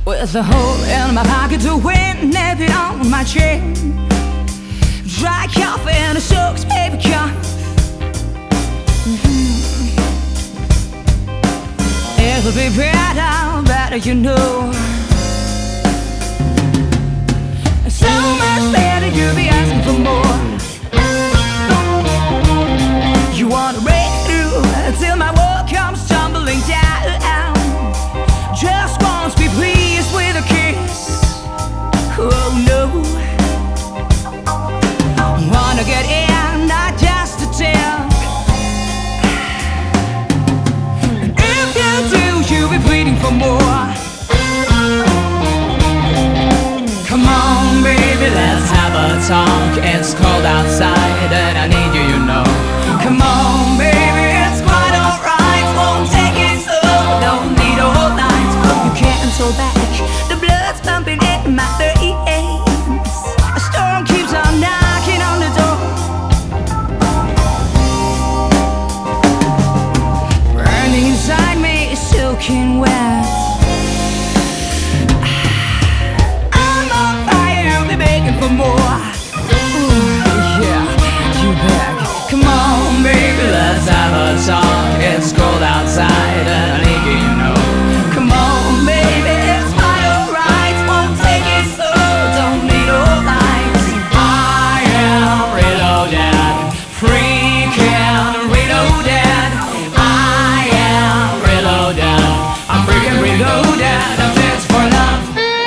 with a hole in my pocket to win, napping on my chin. Dry coffee and a soaked paper cup. It'll be better, you know. So much better, you'll be asking for more. You wanna break through till my world comes tumbling down. Just want to be pleased with a kiss. Oh no. Wanna get in, not just to tell. If you do, you'll be pleading for more. Come on, baby, let's have a talk. It's cold outside and I need you, you know. Come on, baby, it's quite alright. Won't take it slow, don't need a whole night. You can't hold back, the blood's pumping in my veins. A storm keeps on knocking on the door. Burning inside me, soaking wet. I'm on fire, you'll be begging for more. Ooh, yeah, you beg. Come on, baby, let's have a talk. It's cold outside and I need you, you know. Come on, baby, it's quite alright. Won't take it slow, don't need all night. I am reloaded, freaking reloaded. I am reloaded, I'm freaking reloaded. I'm fit for love.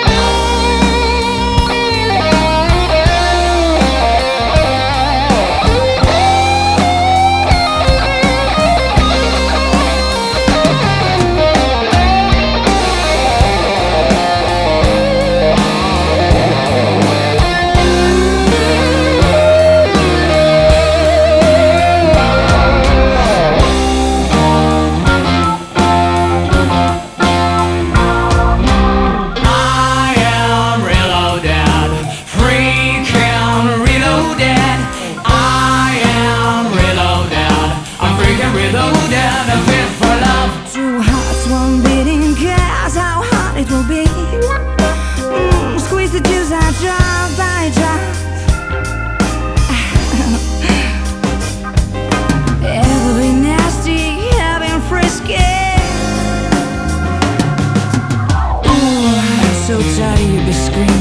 Two hearts, one beating, guess how hard it will be. Squeeze the juice out drop by drop. It'll be nasty, having frisky. Ooh, I'm so tired you'll be screaming.